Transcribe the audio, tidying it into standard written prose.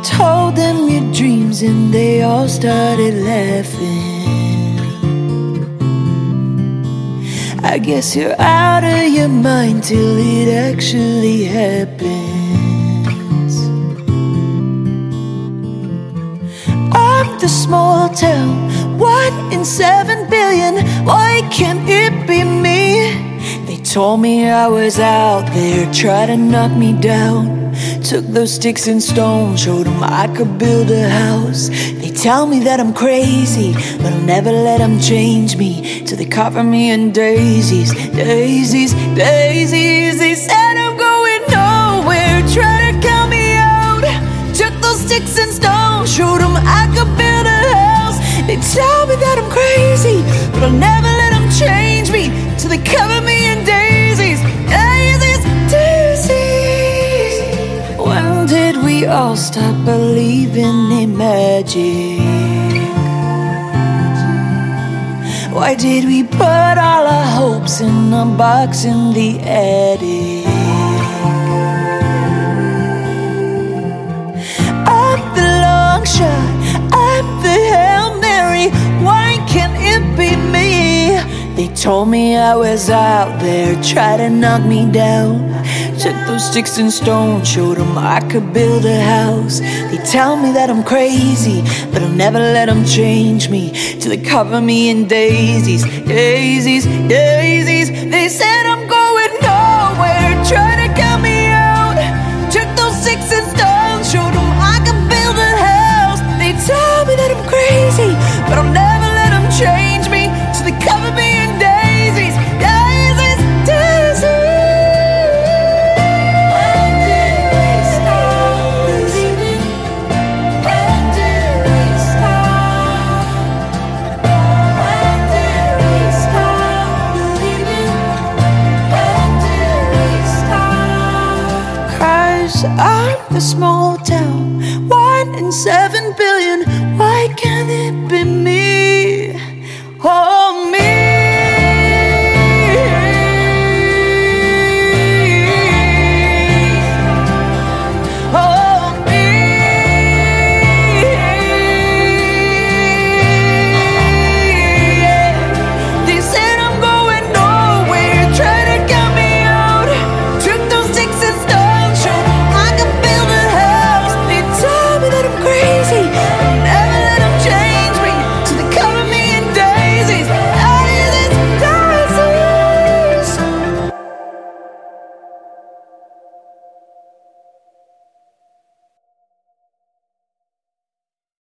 told them your dreams and they all started laughing. I guess you're out of your mind till it actually happens. I'm the small town, 1 in 7 billion. Why can't it be me? They told me I was out there, tried to knock me down. Took those sticks and stones, showed them I could build a house. They tell me that I'm crazy, but I'll never let them change me. Till they cover me in daisies, daisies, daisies. They said I'm going nowhere, try to count me out. Took those sticks and stones, showed them I could build a house. They tell me that I'm crazy, but I'll never let them change me. Till they cover me in daisies, daisies, daisies. When did we all stop believing in magic? Why did we put all our hopes in a box in the attic? I'm the long shot, I'm the Hail Mary. Why can't it be me? They told me I was out there, tried to knock me down. Took those sticks and stones, showed them I could build a house. They tell me that I'm crazy, but I'll never let them change me. Till they cover me in daisies, daisies, daisies. They said I'm going nowhere, try to count me out. Took those sticks and stones, showed them I could build a house. They tell me that I'm crazy, but I'll never let them change me. Till they cover me in daisies, daisies, daisies. I'm the small town, 1 in 7 billion. Why can't it be me? Oh.